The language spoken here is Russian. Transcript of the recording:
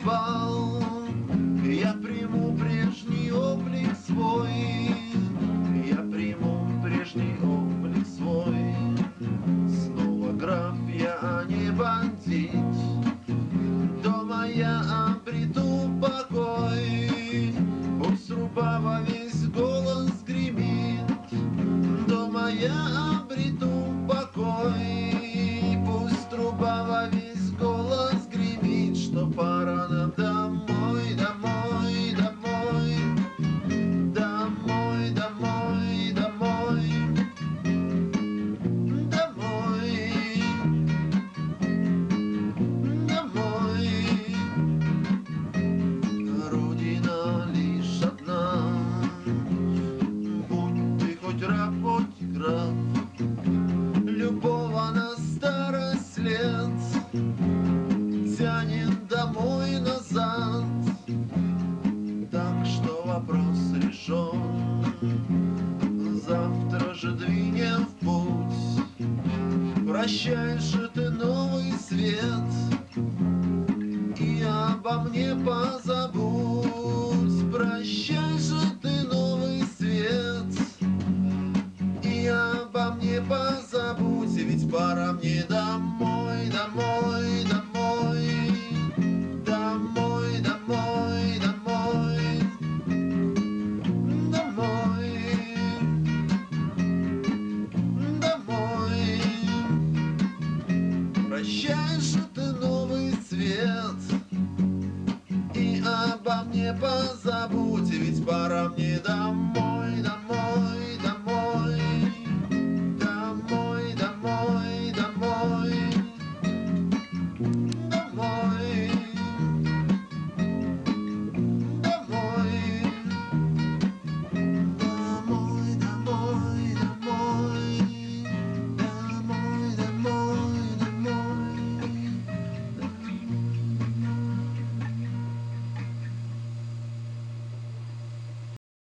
спал, я приму прежний облик свой, я приму прежний облик свой. Снова граф я, а не бандит, дома я обрету покой. Пусть труба во весь голос гремит, дома я обрету покой. Пусть труба во весь голос гремит, что пора нам домой, домой, домой, домой, домой, домой, домой, домой. Родина лишь одна, будь ты хоть раб, хоть граф, любого на старость лет тянет домой назад. Так что вопрос решен, завтра же двинем в путь. Прощай же ты, новый свет, и обо мне позабудь. Прощай же ты, новый свет, и обо мне позабудь. Ведь пора мне домой, домой, домой, домой, домой, домой, домой, домой. Прощай же ты, новый свет, и обо мне позабудь. Ведь пора мне домой.